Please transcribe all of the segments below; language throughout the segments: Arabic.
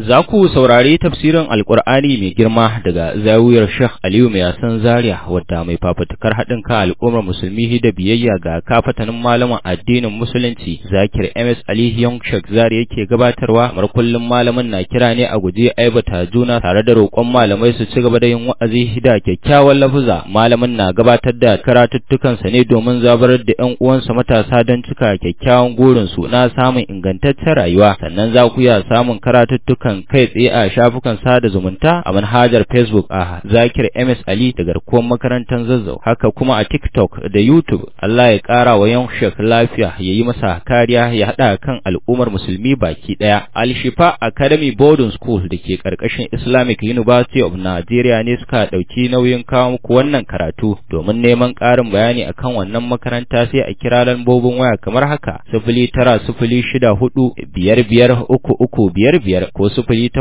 Za ku saurari tafsirin Alƙur'ani mai girma daga zawiyar Sheikh Aliyu Mai Yasan Zaria wadda mai fafutukar haɗin kan al'ummar musulmi da biyayya ga kafatanin malaman addinin musulunci Zakir MS Ali Young Sheikh Zaria yake gabatarwa. Mar kullum malamin na kira ne a guje aibata juna tare da roƙon malamai su ci gaba da yin wa'azi da kyakkyawan lafuza. Malamin na gabatar da karatuttukansa ne domin zabarar da ƴan uwansa matasa don cika kyakkyawan gurin su na samun ingantaccen rayuwa. Sannan za ku iya samun karatuttukan kai tsaye a shafukan sada zumunta a manhajar Facebook a Zakir MS Ali da garkuwar makarantar Zazzau, haka kuma a TikTok da YouTube. Allah ya ƙara wa Young Sheikh lafiya, ya yi masa kariya, ya haɗa kan al'ummar musulmi baki ɗaya. Al-Shifa Academy Boarding School da ke ƙarƙashin Islamic University of Nigeria ne suka ɗauki nauyin kawo muku wannan karatu. Domin neman ƙarin bayani akan wannan makaranta sai a kira lambobin waya kamar haka: 0906455335 ko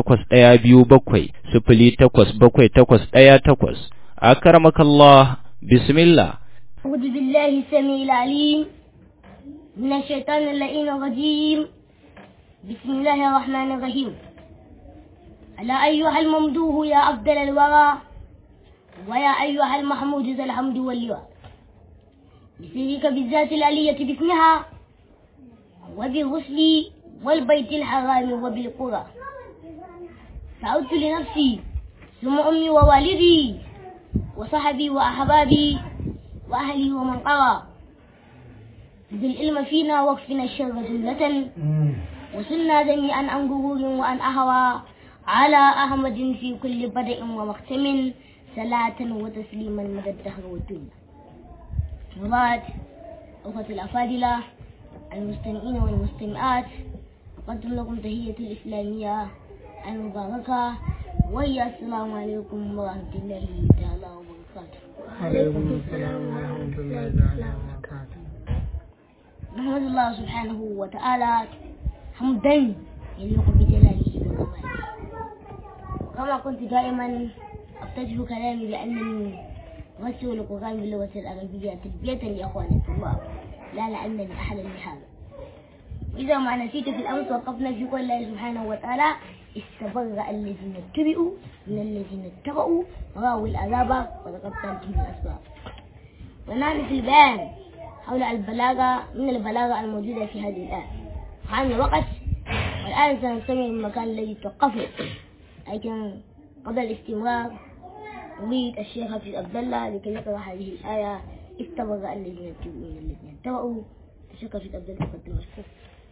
0812708788. أكرمك بسم الله. أعوذ بالله السميع العليم من الشيطان اللعين الرجيم. بسم الله الرحمن الرحيم. ألا أيها الممدوح يا أفضل الورى، ويا أيها المحمود ذا الحمد واللواء، بسرك بالذات العلية باسمها، وبالغسل والبيت الحرام وبالقرى. سعدت لنفسي ثم أمي ووالدي وصحبي وأحبابي وأهلي ومن قرى. ذي العلم فينا واكفنا الشر جملة، وسنا جميعا عن غرور وعن أهوى. على أحمد في كل بدء ومختم، صلاة وتسليما مدى الدهر والدنيا. وبعد، أخوة الأفاضلة المستمعين والمستمعات، أقدم لكم تحية الإسلامية المباركة، وهي السلام عليكم ورحمة الله تعالى وبركاته. وعليكم السلام ورحمة الله تعالى وبركاته. نحمد الله سبحانه وتعالى حمدا يليق بجلاله وكماله. كما كنت دائما أفتتح كلامي بأنني أمثل القرآن باللغة العربية تلبية لأخواني الله، لا لأنني أحلى لهذا. إذا ما نسيت في الأمس وقفنا في قول الله سبحانه وتعالى: استبرأ الذين اتبعوا من الذين اتبعوا ورأوا العذاب وتقطعت بهم الأسباب. ونحن في البيان حول البلاغة من البلاغة الموجودة في هذه الآية. حان الوقت، والآن سنستمع المكان الذي توقفنا، لكن قبل الاستمرار أريد الشيخ حفيظ عبد الله لكي يقرأ هذه الآية: استبرأ الذين اتبعوا من الذين اتبعوا. الشيخ حفيظ عبد الله قدم الشكر.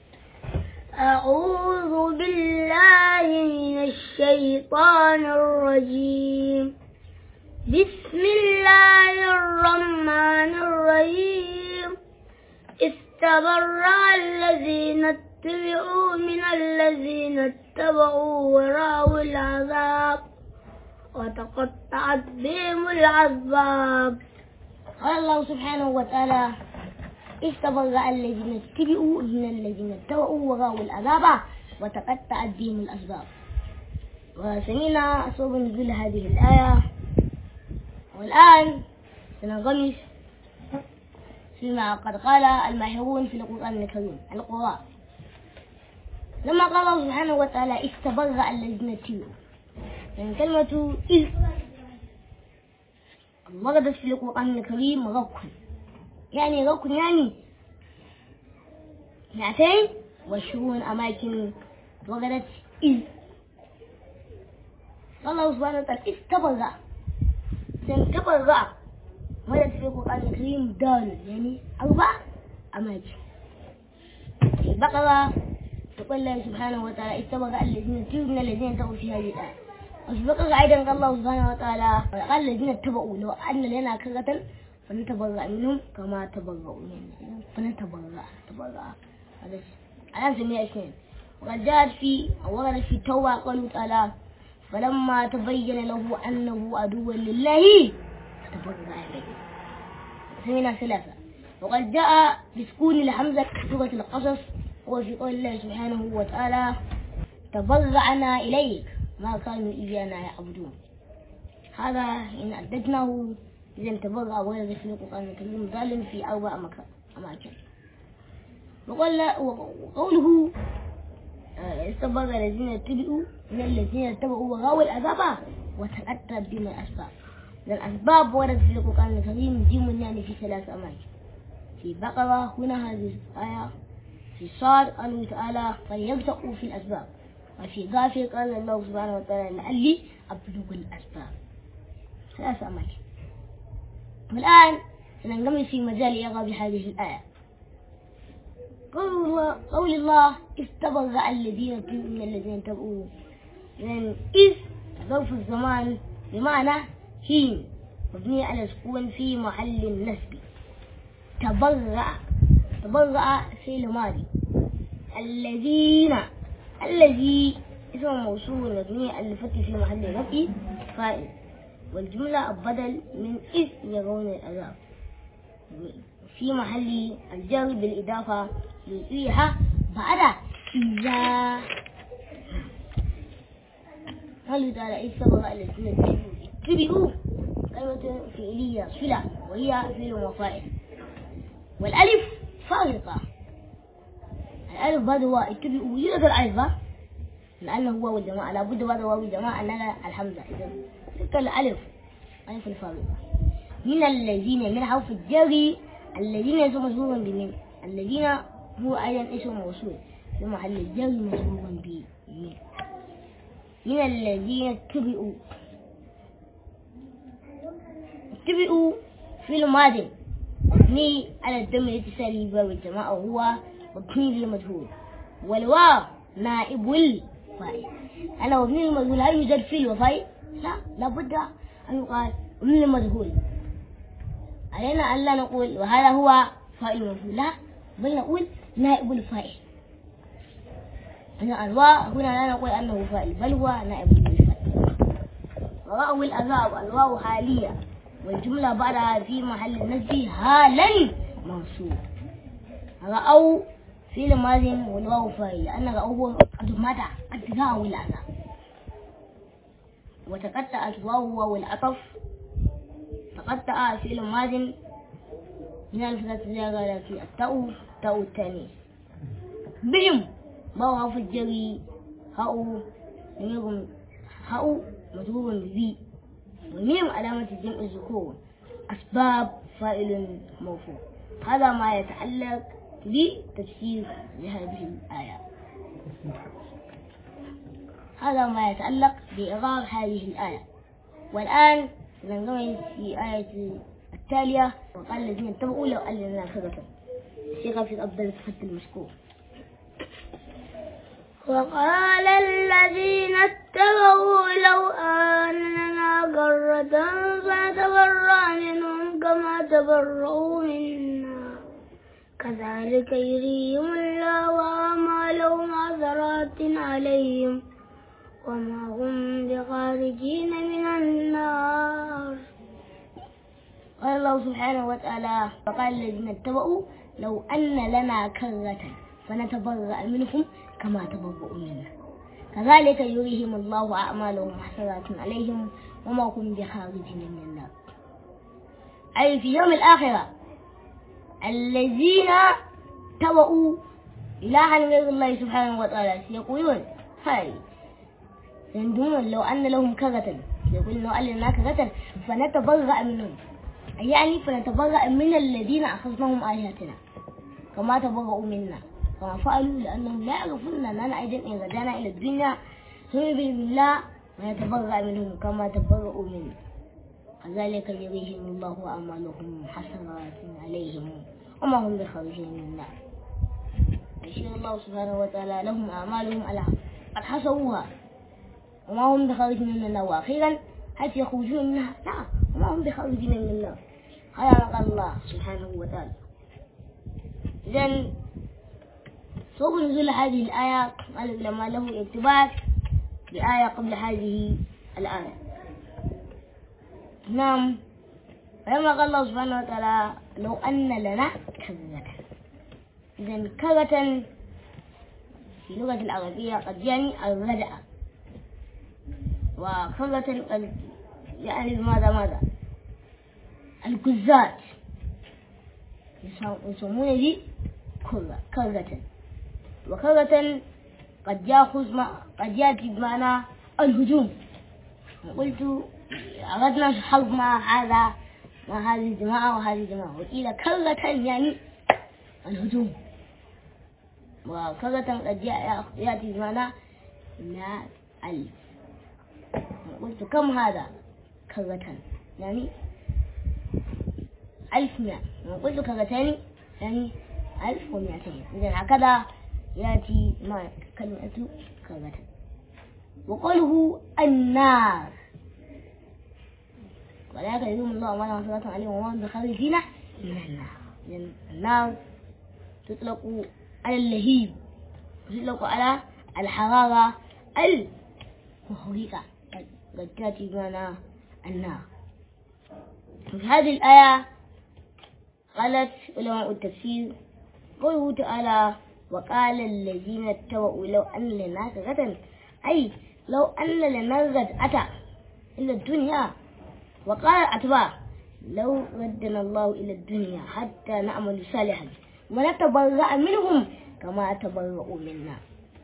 أعوذ بالله من الشيطان الرجيم. بسم الله الرحمن الرحيم. استبرأ الذين اتبعوا من الذين اتبعوا ورأوا العذاب وتقطعت بهم الأسباب. قال الله سبحانه وتعالى: استبرأ الذين اتبعوا من الذين اتبعوا ورأوا العذاب وتقطعت بهم الأسباب. وسمعنا سبب نزول هذه الآية، والآن سننغمس فيما قد قال الماهرون في القرآن الكريم القراء. لما قال الله سبحانه وتعالى: استبرأ الذين اتبعوا، يعني كلمة إذ وردت في القرآن الكريم ركن، يعني ركن يعني 220 أماكن وردت إذ. الله سبحانه وتعالى استبرأ، استبرأ وردت في القرآن الكريم دال، يعني 4 أماكن. البقرة تقول الله سبحانه وتعالى: استبرأ الذين اتبعوا من الذين اتبعوا في هذه الآية. وفي البقرة أيضا قال الله سبحانه وتعالى: قال الذين اتبعوا لو أن لنا كرة فنتبرأ منهم كما تبرأوا منهم. فنتبرأ الآن سميها 2. وقد جاءت في ورد في التوبة قوله تعالى: فلما تبين له أنه عدو لله تبرأ إليه. سمينا 3. وقد جاء بسكون الحمزة في سورة القصص، وفي قول الله سبحانه وتعالى: تبرأنا إليك ما كانوا إيانا يعبدون. هذا إن عددناه إذا تبرأ ورد في القرآن الكريم ظالم في 4 أماكن. وقوله استبر الذين اتبعوا من الذين اتبعوا وغاووا العذاب وتأتى بهم الأسباب. الأسباب وردت في القرآن الكريم جيم يعني في 3 أماكن. في بقرة هنا هذه الآية، في صاد قال تعالى فليبتغوا في الأسباب، وفي غافر قال الله سبحانه وتعالى لعلي أبلغ الأسباب. 3 أماكن. والآن سننغمس في مجال إعراب هذه الآية. قول الله استبرأ الذين اتبعوا من الذين اتبعوا. إذ ظرف الزمان بمعنى حين مبني على السكون في محل النسب. تبرأ فعل ماضي. الذي اسم موصول مبني على الفتح في محل رفع فاعل، والجملة بدل من إذ يرون العذاب في محل الجر بالإضافة للإيحاء بعد إذا. قال تعالى استبرأ الذين اتبعوا كلمة فعلية صلة وهي فعل وفاعل، والألف فارقة. الألف بعد هو اتبعوا يوجد الألف لأنه هو والجماعة لابد بعد هو والجماعة أننا الحمزة. إذا تلك الألف ألف الفارقة. من الذين من حرف الجر، الذين اسم مجرور بمن، الذين هو أيضا اسم موصول في محل الجر مجرور بمن. من الذين اتبعوا في الماضي مبني على الدم الاتصالي بواو الجماعة وهو مبني للمجهول، والواو نائب الفاعل. أنا مبني للمجهول هل يوجد فيه وفاعل؟ لا، لابد أن يقال مبني للمجهول. علينا أن لا نقول وهذا هو فاعل مجهول، لا، بل نقول نائب الفاعل. أن الواو هنا لا نقول أنه فاعل بل هو نائب الفاعل. وراءه الأذاب الواو حالية، والجملة بعدها في محل النصب حالا منصوب. رأوا في الماضي والواو فاعل لأن رأوه قد مات قد جاءه العذاب. وتقطعت الواو والعطف. تقطع في الماضي من الفتاة زيادة في تاء التانيث. بهم واو في الجري هاء مجرور بذي، وميم علامة الجمع الذكور. أسباب فاعل مرفوع. هذا ما يتعلق بتفسير لهذه الآية. هذا ما يتعلق بإعراب هذه الآية. والآن ننتقل في آية التالية. وقال الذين اتبعوا لو أن لنا كرة. الشيخ في أفضل الصفة المشكور. وقال الذين اتبعوا لو أن لنا كرة فنتبرأ منهم كما تبرؤوا منا كذلك يريهم الله أعمالهم حسرات عليهم وما هم بخارجين من النار. قال الله سبحانه وتعالى وقال الذين اتبعوا لو أن لنا كرة فنتبرأ منهم كما تبرؤوا منا كذلك يريهم الله أعمالهم حسرات عليهم وما هم بخارجين من النار. أي في يوم الآخرة الذين اتبعوا إلها غير الله سبحانه وتعالى يقولون هاي يندمون لو أن لهم كرة، يقولون لو أن لنا كرة فنتبرأ منهم، يعني فنتبرأ من الذين أخذناهم آياتنا كما تبرؤوا منا كما فعلوا لأنهم لا يعرفون أننا أيضا إن رجعنا إلى الدنيا سنؤمن بالله ونتبرأ منهم كما تبرؤوا منا كذلك يريهم الله أعمالهم حسرات عليهم وما هم بخارجين من النار. يشير الله سبحانه وتعالى لهم أعمالهم على قد حسبوها وما هم بخارجين من النار، وأخيرا حتى يخرجون منها لا وما هم بخارجين من النار. هذا ما قال الله سبحانه وتعالى. إذن سوف نزول هذه الآية قال العلماء له ارتباط بآية قبل هذه الآية. نعم، فلما قال الله سبحانه وتعالى لو أن لنا كرة. إذن كرة في اللغة العربية قد يعني الرجعة، وكرة قد يعني ماذا الكزات يسمون دي كرة. وكرة قد يأتي بمعنى الهجوم. قلت أردنا حرب مع هذه الجماعة وهذه الجماعة، وإلى كرة يعني الهجوم، وكرة قد يأتي بمعنى 100,000. قلت كم هذا كرة يعني 1100، وقلت كرتين يعني 1200. إذا هكذا يأتي مع كلمة كرة. وقوله النار ولا يكذبون الله وما نصرة عليهم وما هم بخارجين من النار. يعني النار تطلق على اللهيب، تطلق على الحرارة المحرقة، قد تأتي بمعنى النار. في هذه الآية قالت علماء التفسير قوله تعالى وقال الذين اتبعوا لو أن لنا كرة، أي لو أن لنا رجعة إلى الدنيا. وقال الأتباع لو ردنا الله إلى الدنيا حتى نعمل صالحا ونتبرأ منهم كما تبرؤوا منا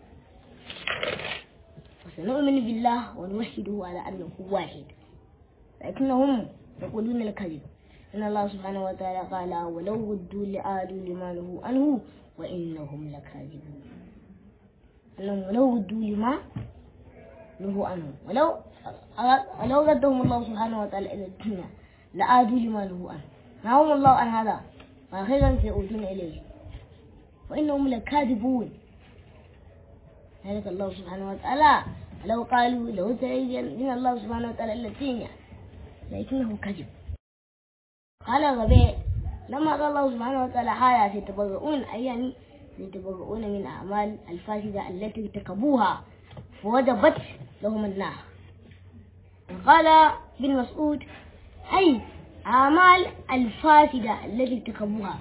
وسنؤمن بالله ونوحده على أنه واحد، لكنهم يقولون الكذب. إن الله سبحانه وتعالى قال ولو ردوا لعادوا لما نهوا عنه وإنهم لكاذبون. أنهم لو ردوا لما نهوا عنه، ولو ردهم الله سبحانه وتعالى إلى الدنيا لعادوا لما نهوا عنه، نهاهم الله عن هذا وأخيرا سيعودون إليه وإنهم لكاذبون. ذلك الله سبحانه وتعالى لو قالوا لو تأذن الله سبحانه وتعالى إلى الدنيا لكنه كذب. قال الربيع لما قال الله سبحانه وتعالى هذا سيتبرؤون، أي يعني سيتبرؤون من أعمال الفاسدة التي ارتكبوها فوجبت لهم النار. قال ابن مسعود أي أعمال الفاسدة التي ارتكبوها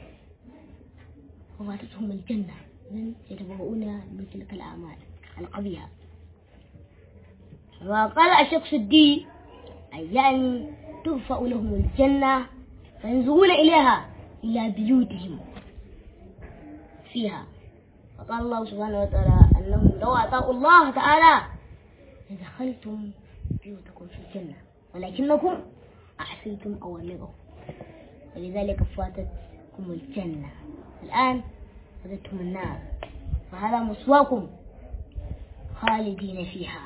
فواتتهم الجنة، إذن يتبرؤون من تلك الأعمال القبيحة. وقال الشيخ الدين أي يعني ترفع لهم الجنة فينظرون إليها إلى بيوتهم فيها. وقال الله سبحانه وتعالى أنهم لو أطاعوا الله تعالى لدخلتم بيوتكم في الجنة ولكنكم أعصيتم أوامره ولذلك فاتتكم الجنة، الآن فاتتكم النار، فهذا مسواكم خالدين فيها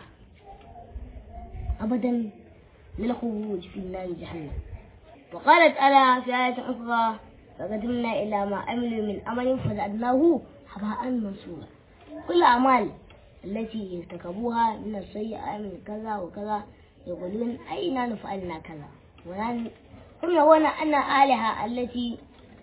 أبدا للخروج في النار جهنم. وقالت ألا في آية أخرى فقدمنا إلى ما عملوا من عمل فجعلناه هباء منثورا. كل الأعمال التي ارتكبوها من السيئة من كذا وكذا يقولون أين فعلنا كذا، هم يقولون أن آلهة التي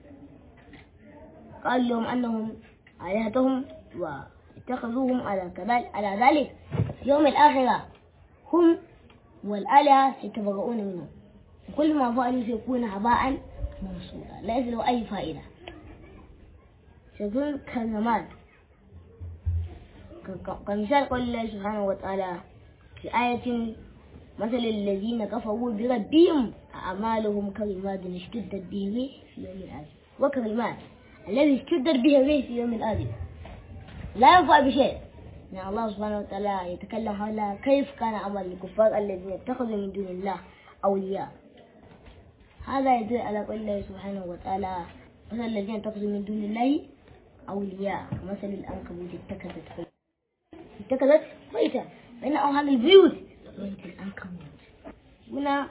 قال لهم أنهم آلهتهم واتخذوهم على ذلك يوم الآخرة هم والآلهة سيتبرؤون منهم، وكل ما فعلوا سيكون هباء منثورا ليس له أي فائدة، سيكون كالرماد. كمثال قول الله سبحانه وتعالى في آية مثل الذين كفروا بربهم أعمالهم كرماد اشتدت به الريح في يوم الآخر، وكرماد الذي اشتدت به الريح في يوم الآخر لا ينفع بشيء. يعني الله سبحانه وتعالى يتكلم حول كيف كان عمل الكفار الذين اتخذوا من دون الله أولياء. هذا يدل على قول الله سبحانه وتعالى مثل الذين اتخذوا من دون الله أولياء مثل العنكبوت اتخذت بيتا فإن أوهن البيوت بيت العنكبوت. هنا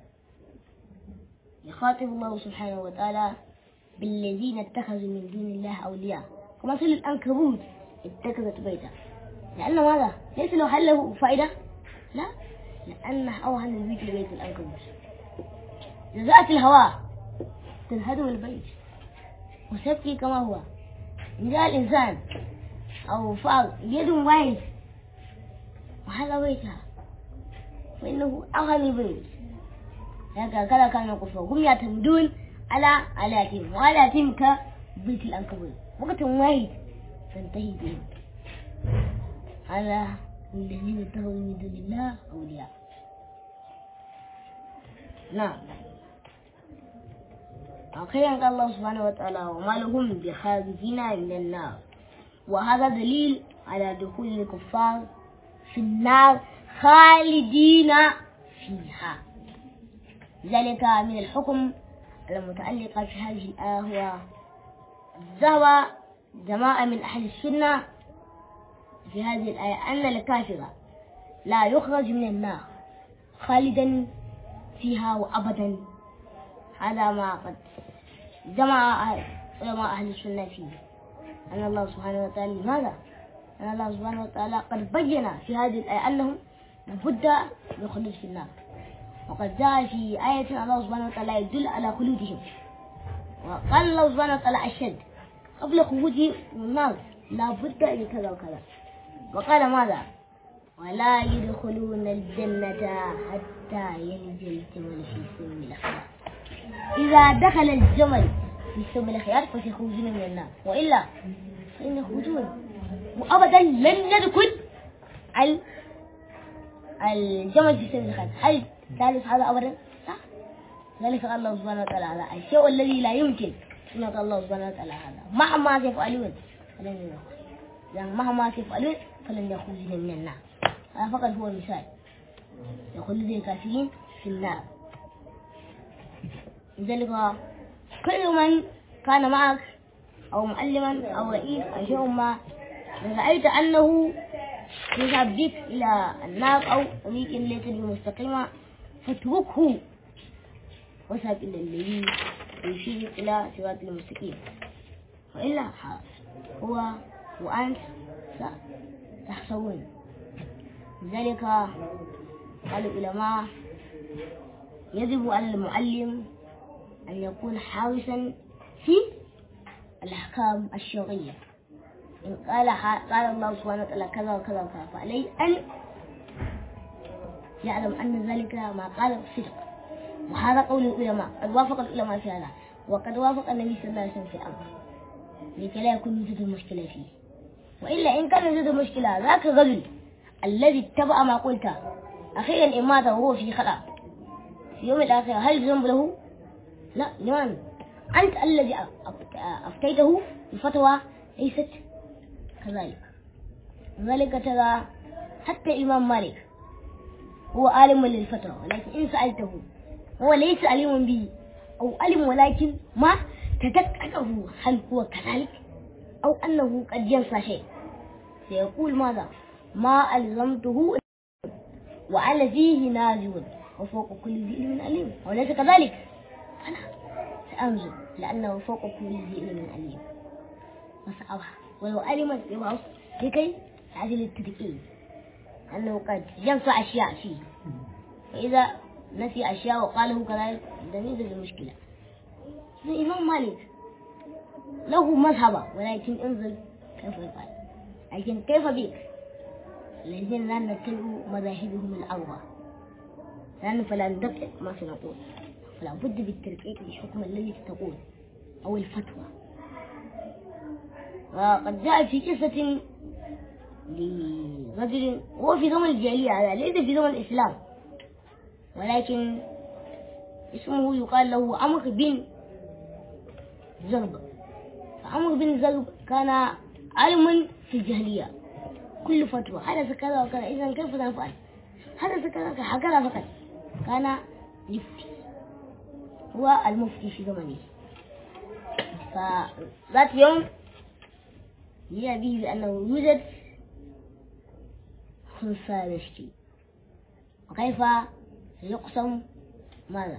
يخاطب الله سبحانه وتعالى بالذين اتخذوا من دون الله أولياء ومثل العنكبوت اتخذت بيتا، لأن هذا ليس له هل له فائدة، لا، لأنه أوهن البيت لبيت العنكبوت. إذا جاءت الهواء تنهدم البيت وسيبقي كما هو. إن جاء الإنسان أو فار يد واحد وهذا بيتها فإنه أوهن البيت. هكذا كان الكفار هم يعتمدون على آلهتهم وآلهتهم كبيت العنكبوت، وقت واحد تنتهي بهم. هذا الذين اتخذوا من دون الله أولياء. نعم. أخيرا قال الله سبحانه وتعالى وما لهم بخارجين من النار، وهذا دليل على دخول الكفار في النار خالدين فيها. ذلك من الحكم المتعلق في هذه الآية. هو ذهب جماعة من أهل السنة في هذه الآية أن الكافر لا يخرج من النار خالدا فيها وأبدا. هذا ما قد جمع علماء أهل السنة فيه، أن الله سبحانه وتعالى لماذا؟ أن الله سبحانه وتعالى قد بين في هذه الآية أنهم لابد من الخلود في النار، وقد جاء في آية الله سبحانه وتعالى يدل على خلودهم، وقال الله سبحانه وتعالى أشد قبل خروجه من النار لابد من كذا وكذا، وقال ماذا؟ ولا يدخلون الجنة حتى يلج الجمل في سم الخياط. إذا دخل الجمل في سم الخياط فسيخرجون من النار، وإلا فإن يخرجون وأبدا لن يدخل الجمل في سم الخياط. هل ثالث هذا أبدا؟ لا. ذلك قال الله سبحانه وتعالى هذا الشيء الذي لا يمكن أن يقول الله سبحانه وتعالى هذا مهما يفعلون فلن يخرجون، يعني مهما يفعلون فلن يخرجون من النار. هذا فقط هو مثال يخلد الكافرين في النار. لذلك كل من كان معك أو معلما أو رئيس أو شيء ما رأيت أنه يذهب بك إلى النار أو طريق ليس بمستقيمة فاتركه واذهب إلى الذي يشير إلى صراط المستقيم، وإلا هو وأنت تحصرون. لذلك قال العلماء يجب على المعلم أن يكون حارسا في الأحكام الشرعية. إن قال الله سبحانه وتعالى كذا وكذا وكذا فعليه أن يعلم أن ذلك ما قال صدق، وهذا قول العلماء قد وافق العلماء في هذا، وقد وافق النبي صلى الله عليه وسلم في الأمر لكي لا يكون يوجد المشكلة فيه. وإلا إن كان يوجد المشكلة ذاك الرجل الذي اتبع ما قلت أخيرا إن مات وهو في خطأ في يوم الآخرة هل ذنب له؟ لا. لمن؟ أنت الذي أفتيته الفتوى ليست كذلك. ذلك ترى حتى الإمام مالك هو عالم للفتوى، ولكن إن سألته هو ليس عليم به أو علم ولكن ما تذكره هل هو كذلك أو أنه قد ينسى شيء، سيقول ماذا؟ ما ألزمته وعلى فيه ناجون وفوق كل ذي علم عليم، وليس كذلك فلا سأنزل لأنه فوق كل ذي علم عليم وسأبها ولو علمت يبعث لكي تعجل التذكير أنه قد ينسى أشياء فيه، فإذا نسي أشياء وقاله كذلك لم يوجد المشكلة. الإمام مالك له مذهب ولكن انظر كيف يقال، لكن كيف بك الذين لا نتبع مذاهبهم الأربعة لأنه فلا ندقق ما سنقول، فلا بد بالتدقيق بالحكم الذي تقول أو الفتوى. وقد جاء في قصة لرجل هو في زمن الجاهلية، هذا ليس في زمن الإسلام، ولكن اسمه يقال له عمرو بن زرب. فعمرو بن زرب كان علما في الجاهلية، كل فتوى حدث كذا وكذا إذا كيف نفعل، حدث كذا هكذا فقط، كان يفتي، هو المفتي في زمنه. فذات يوم جاء به بأنه يوجد خنثى يشكي، وكيف يقسم ماذا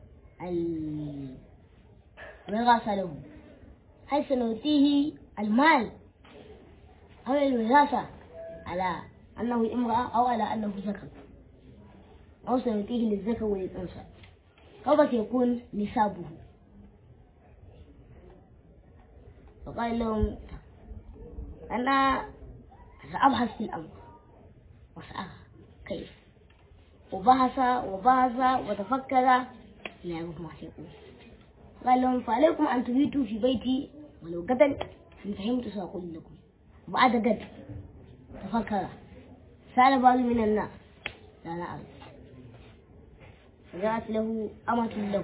الوراثة له، هل سنؤتيه المال أو الوراثة على أنه امرأة أو على أنه ذكر، أو سنؤتيه للذكر وللأنثى، كيف سيكون نسابه؟ فقال لهم أنا سأبحث في الأمر وسأرى كيف، وبحث وتفكر لا يعرف ما سيقول. قال لهم فعليكم أن تبيتوا في بيتي ولو غدا إن فهمت سأقول لكم. بعد غد تفكر، سأل بعض من الناس لا نعرف، فجاءت له أمة له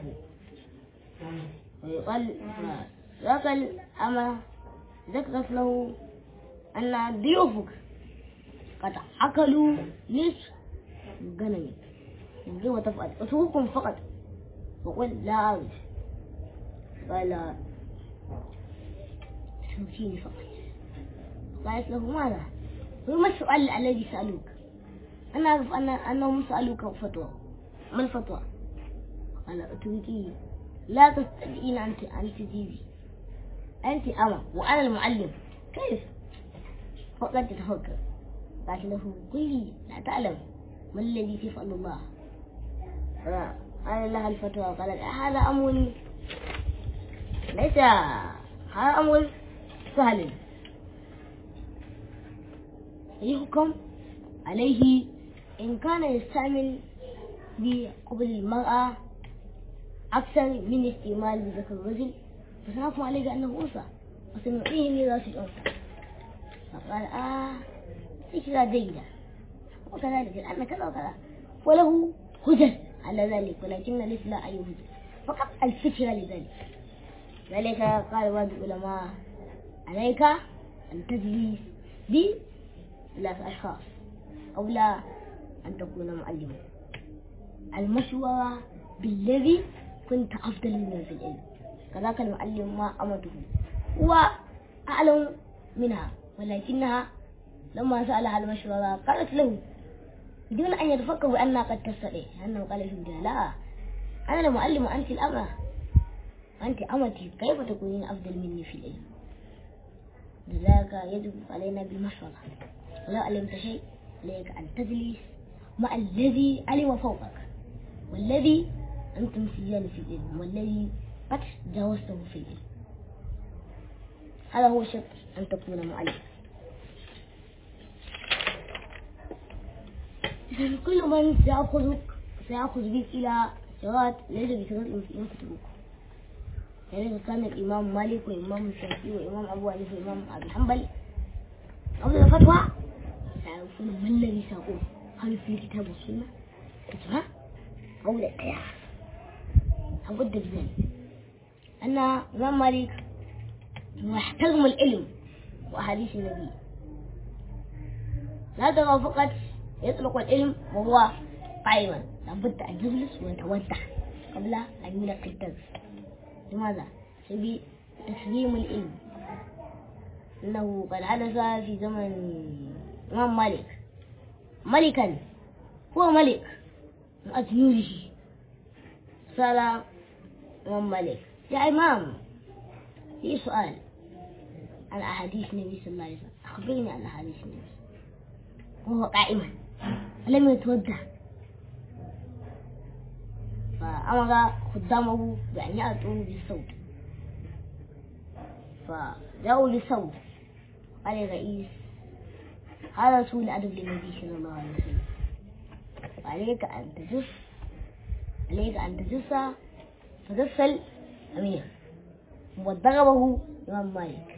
ويقال ذاك الأمة ذكرت له أن ضيوفك قد أكلوا نصف غنمك من غير ما تفعل اتركهم فقط وقل لا أعود. قال تركيني فقط. قالت له ماذا؟ وما السؤال الذي سألوك؟ أنا أعرف أنهم سألوك فتوى. ما الفتوى؟ قال اتركيني لا تستطيعين أن تجيبي، أنت أما وأنا المعلم كيف؟ فقد تتفكر. قالت له قل لي لا تعلم ما الذي تفعل الله؟ قال لها الفتوى قالت هذا أمر ليس، هذا أمر سهل يحكم عليه إن كان يستعمل بقبل المرأة أكثر من استعمال بذكر الرجل فسنحكم عليه أنه أنثى وسنعطيه ميراث الأنثى. فقال فكرة جيدة وكذلك لأن كذا وكذا وله هجر على ذلك، ولكن ليس لا أي هجر فقط الفكرة لذلك. ذلك قال بعض العلماء عليك أن تجلس بثلاث أشخاص قبل أن تكون معلما. المشورة بالذي كنت أفضل منه في العلم، كذاك المعلم ما أمته هو أعلم منها، ولكنها لما سألها المشورة قالت له بدون أن يتفكر بأنها قد تستطيع، أنه قال في لا أنا المعلم وأنت الأمة، أنت أمتي كيف تكونين أفضل مني في العلم؟ لذلك يجب علينا بالمشورة. ولو علمت شيء عليك أن تجلس مع الذي علم فوقك والذي أنتم سيان في العلم والذي قد جاوزته في العلم. هذا هو شرط أن تكون معلم. كل من سيأخذ بك إلى صراط ليس بصراط يكتبك. يعني كان الإمام مالك وإمام الشافعي وإمام أبو حنيفة وإمام أبي حنبل قبل الفتوى سيعرفون ما الذي سيقول، هل في الكتاب والسنة إجماع أو لا قياس. لابد بذلك أن الإمام مالك يحترم العلم وأحاديث النبي، لا ترى فقط يطلق العلم وهو قائما، لابد أن يجلس ويتودع قبل أن يلقي الدرس. لماذا؟ سبيل تسليم العلم. إنه قد حدث في زمن الإمام مالك ملكا، هو ملك من أجنوده، سأل الإمام مالك يا إمام في سؤال عن أحاديث النبي صلى الله عليه وسلم، أخبرني عن أحاديث النبي. وهو قائما لم يتودع، فأمر خدامه بأن يأتوا بالصوت، فجاءوا بالصوت. قال الرئيس هذا سوء الأدب للنبي صلى الله عليه وسلم، وعليك أن تجس فجس الأمير، وضربه الإمام مالك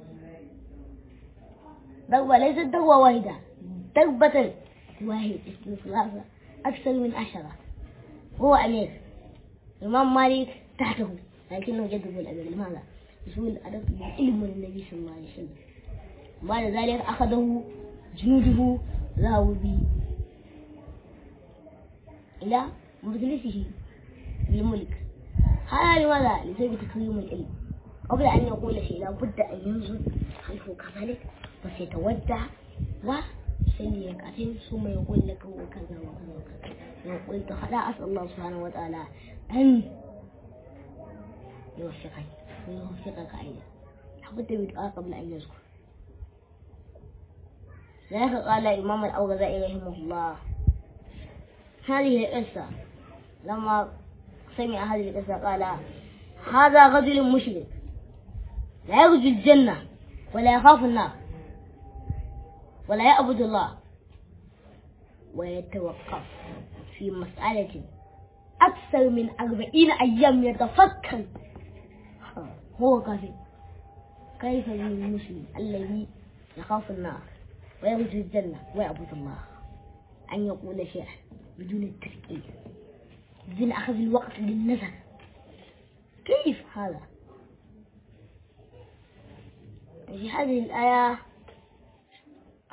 ضربة ليست ضربة واحدة، ضربة واحد ثلاثة أكثر من 10. هو أمير، الإمام مالك تحته لكنه جده الأمير. لماذا؟ يسوء الأدب للعلم النبي صلى الله عليه وسلم. بعد ذلك أخذه جنوده ذهبوا به إلى مجلسه للملك. هذا لماذا؟ لسبب تكريم العلم. قبل أن يقول شيء لابد أن ينظر هل هو كذلك وسيتودع وسيقاتل ثم يقول لك هو كذا وكذا وكذا. يقول لا أسأل الله سبحانه وتعالى أن يوفقني ويوفقك أيضا. لابد بدعاء قبل أن يذكر. لذلك قال الإمام الأوزاعي رحمه الله هذه القصة، لما سمع هذه القصة قال هذا رجل مشرك لا يرجو الجنة ولا يخاف النار ولا يعبد الله ويتوقف في مسألة أكثر من 40 أيام يتفكر. هو كافر. كيف بالمسلم الذي يخاف النار ويرجو الجنة ويعبد الله أن يقول شيئا بدون التفكير، بدون أخذ الوقت للنظر؟ كيف هذا؟ في هذه الآية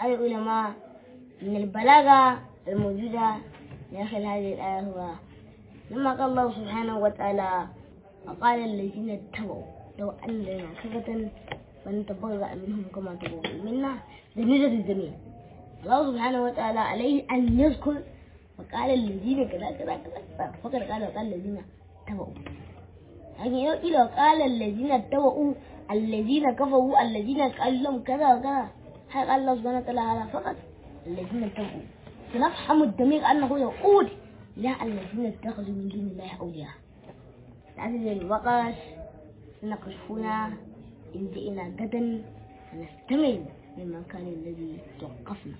قال العلماء إن البلاغة الموجودة داخل هذه الآية هو لما قال الله سبحانه وتعالى وقال الذين اتبعوا لو أن لنا كرة فنتبرأ منهم كما تبرأوا منا لنجد الجميع. الله سبحانه وتعالى عليه أن يذكر وقال الذين كذا كذا كذا فقد قال الذين اتبعوا. لكن إذا قال الذين اتبعوا الذين كفروا الذين قالوا لهم كذا وكذا قال الله سبحانه وتعالى فقط الذين اتبعوا، فنفهم الضمير أنه يقول لا الذين اتخذوا من دون الله أولياء. تعزيز الوقت نقفنا إن جئنا غدا نستمر من المكان الذي توقفنا.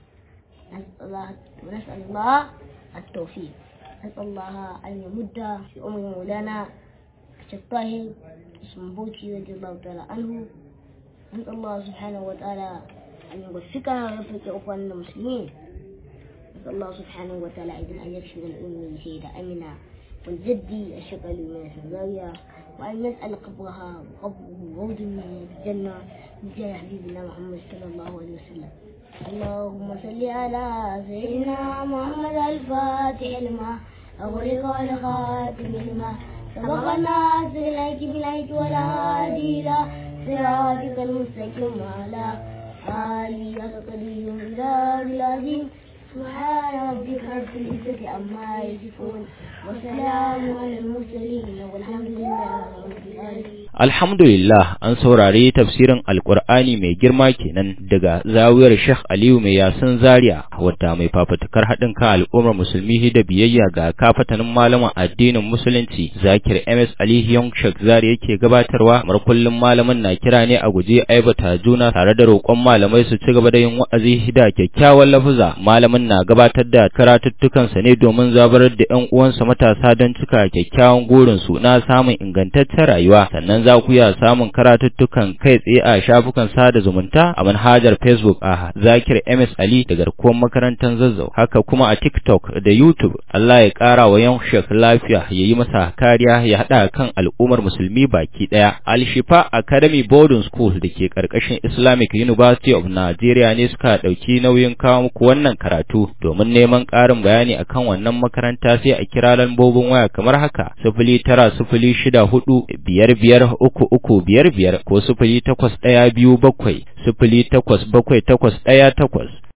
ونسأل الله التوفيق، نسأل الله أن يمد في عمر مولانا الشيخ طاهر اسم بوتي رضي الله تعالى عنه. نسأل الله سبحانه وتعالى أن يوفقنا ويوفق إخواننا المسلمين. نسأل الله سبحانه وتعالى أيضا أن يكشف الأمة سيدة أمينة والجدي الشيخ اليوم الزاوية، وأن يسأل قبرها وقبره روض من الجنة بجاه حبيبنا محمد صلى الله عليه وسلم. اللهم صل على سيدنا محمد الفاتح لما أغلق والخاتم لما سبقنا سلك بالعيد والهادي إلى صراطك المستقيم وعلى آله وصحبه وسلم العظيم. سبحان ربك رب العزة عما يصفون وسلام على المرسلين والحمد لله رب العالمين. Alhamdulillah, an saurari tafsirin Alƙur'ani mai girma kenan daga zawiyar Sheikh Aliyu Mai Yasin Zaria, wadda mai fafutukar haɗin kan al'ummar musulmi da biyayya ga kafatanin malaman addinin musulunci Zakir MS Ali Young Sheikh Zaria yake gabatarwa. Kamar kullum malamin na kira ne a guje aibata juna tare da roƙon malamai su ci gaba da yin wa'azi da kyakkyawan lafuza. Malamin na gabatar da karatuttukansa ne domin zabarar da ƴan uwansa matasa don cika kyakkyawan gurin su na samun ingantaccen rayuwa. Sannan za ku iya samun karatuttukan kai tsaye a shafukan sada zumunta a manhajar Facebook a Zakir MS Ali da garkuwar makarantar Zazzau, haka kuma a TikTok da YouTube. Allah ya ƙara wa Young Sheikh lafiya, ya yi masa kariya, ya haɗa kan al'ummar musulmi baki ɗaya. Al-Shifa Academy Boarding School da ke ƙarƙashin Islamic University of Nigeria ne suka ɗauki nauyin kawo muku wannan karatu. Domin neman ƙarin bayani akan wannan makaranta sai a kira lambobin waya kamar haka: 0906455355 ko 0812708788.